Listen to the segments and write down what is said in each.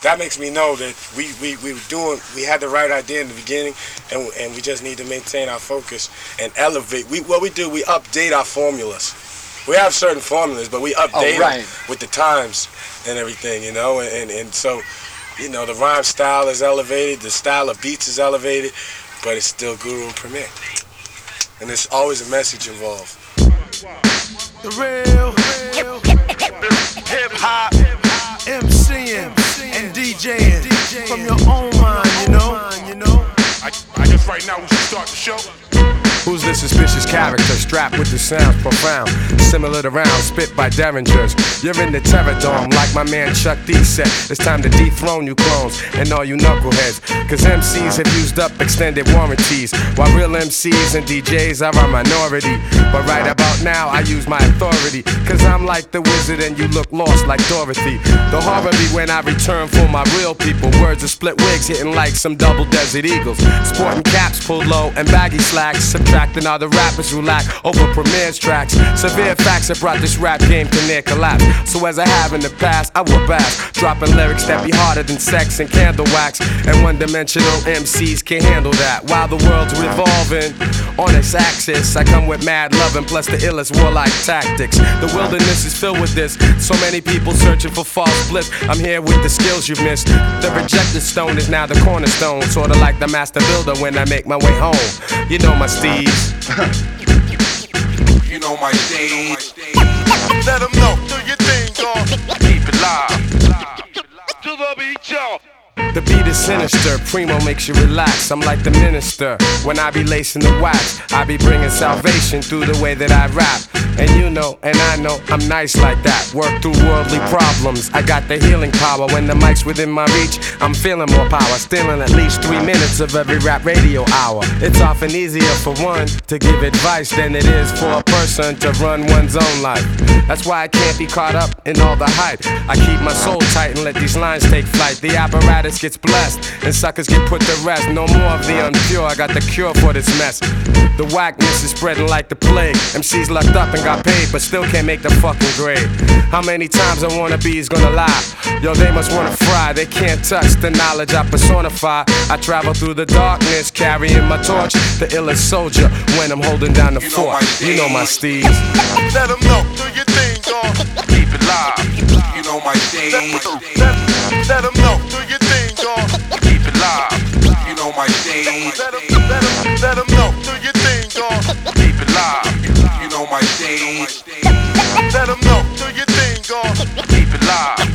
that makes me know that we had the right idea in the beginning, and we just need to maintain our focus and elevate. We update our formulas. We have certain formulas, but we update them with the times and everything, you know, and so, you know, the rhyme style is elevated, the style of beats is elevated, but it's still Guru and Premier. And there's always a message involved. The real hip-hop, MCing and DJing from your own mind, you know. I guess right now we should start the show. Who's this suspicious character strapped with the sounds profound, similar to rounds spit by derringers? You're in the terror dome like my man Chuck D said. It's time to dethrone you clones and all you knuckleheads, cause MCs have used up extended warranties, while real MCs and DJs are a minority. But right about now I use my authority, cause I'm like the wizard and you look lost like Dorothy. The horror be when I return for my real people. Words of split wigs hitting like some double Desert Eagles, sporting caps pulled low and baggy slacks, subtracting all the rappers who lack over Premier's tracks. Severe facts have brought this rap game to near collapse. So as I have in the past, I will bash, dropping lyrics that be harder than sex and candle wax. And one-dimensional MCs can't handle that. While the world's revolving on its axis, I come with mad loving plus the illest warlike tactics. The wilderness is filled with this, so many people searching for false bliss. I'm here with the skills you've missed. The rejected stone is now the cornerstone, sorta like the master builder when I make my way home. You know my steeds. You know my stage. Let them know, do your thing, dog. Keep it live. To the beat, y'all. The beat is sinister, Primo makes you relax. I'm like the minister when I be lacing the wax. I be bringing salvation through the way that I rap. And you know, and I know, I'm nice like that. Work through worldly problems, I got the healing power. When the mic's within my reach, I'm feeling more power. Stealing at least 3 minutes of every rap radio hour. It's often easier for one to give advice than it is for a person to run one's own life. That's why I can't be caught up in all the hype. I keep my soul tight and let these lines take flight. The apparatus gets blessed and suckers get put to rest. No more of the unpure, I got the cure for this mess. The whackness is spreading like the plague. MCs lucked up and got paid, but still can't make the fucking grade. How many times a wannabe's gonna lie? Yo, they must wanna fry, they can't touch the knowledge I personify. I travel through the darkness, carrying my torch, the illest soldier when I'm holding down the fort. You know my steeds. Let them know, do your thing, dog. Keep it live. You know my stage. Let them know, do your thing, dog. Keep it live. You know my stage. Let them know, do your thing, dog. Keep it live. You know my stage. Let them know, do your thing, dog. Keep it live.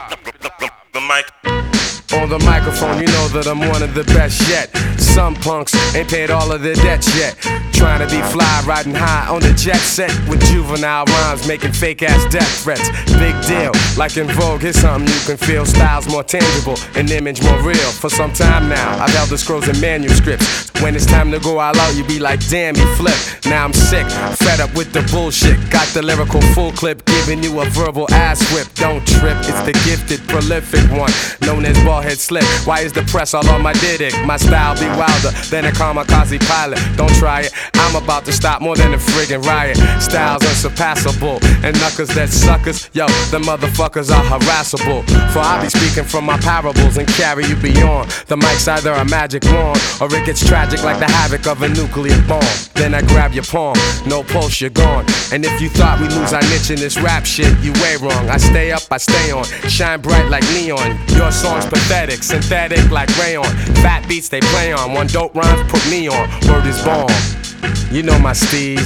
The mic. On the microphone, you know that I'm one of the best yet. Some punks ain't paid all of their debts yet. Trying to be fly, riding high on the jet set with juvenile rhymes, making fake ass death threats. Big deal, like in Vogue, here's something you can feel. Styles more tangible, an image more real. For some time now, I've held the scrolls in manuscripts. When it's time to go all out, you be like, damn, you flip. Now I'm sick, fed up with the bullshit. Got the lyrical full clip, giving you a verbal ass whip. Don't trip, it's the gifted, prolific one, known as Ballhead Slip. Why is the press all on my dick? My style be wilder than a kamikaze pilot. Don't try it, I'm about to stop more than a friggin' riot. Styles unsurpassable, and knuckers that suckers, yo, the motherfuckers are harassable. For I be speaking from my parables and carry you beyond. The mic's either a magic wand, or it gets tragic like the havoc of a nuclear bomb. Then I grab your palm, no pulse, you're gone. And if you thought we lose our niche in this rap shit, you way wrong. I stay up, I stay on, shine bright like neon. Your song's pathetic, synthetic like rayon. Fat beats they play on, one dope rhymes put me on. Word is born. You know my steez.